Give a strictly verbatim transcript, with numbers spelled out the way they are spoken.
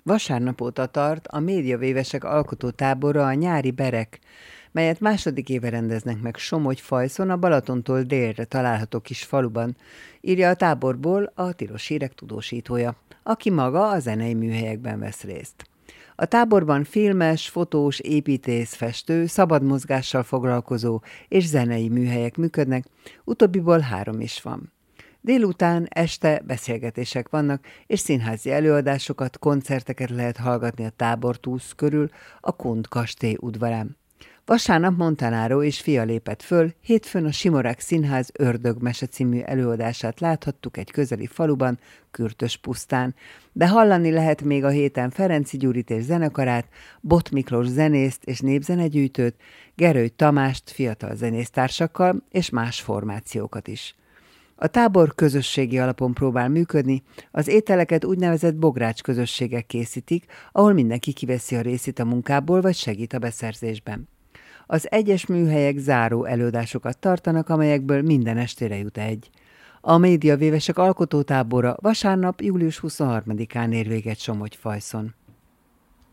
Vasárnap óta tart a médiavévesek alkotótábora, a Nyári Berek, melyet második éve rendeznek meg Somogy-Fajszon, a Balatontól délre található kis faluban, írja a táborból a Tilos Hírek tudósítója, aki maga a zenei műhelyekben vesz részt. A táborban filmes, fotós, építész, festő, szabad mozgással foglalkozó és zenei műhelyek működnek, utóbbiból három is van. Délután, este beszélgetések vannak, és színházi előadásokat, koncerteket lehet hallgatni a tábortúsz körül, a Kund kastély udvarán. Vasárnap Montanaro és fia lépett föl, hétfőn a Simorák Színház Ördögmese című előadását láthattuk egy közeli faluban, Kürtös pusztán, de hallani lehet még a héten Ferenczy Gyurit és zenekarát, Bot Miklós zenészt és népzenegyűjtőt, Gerőly Tamást fiatal zenésztársakkal és más formációkat is. A tábor közösségi alapon próbál működni, az ételeket úgynevezett bogrács közösségek készítik, ahol mindenki kiveszi a részét a munkából, vagy segít a beszerzésben. Az egyes műhelyek záró előadásokat tartanak, amelyekből minden estére jut egy. A médiavévesek alkotótábora vasárnap, július huszonharmadikán ér véget Somogy-Fajszon.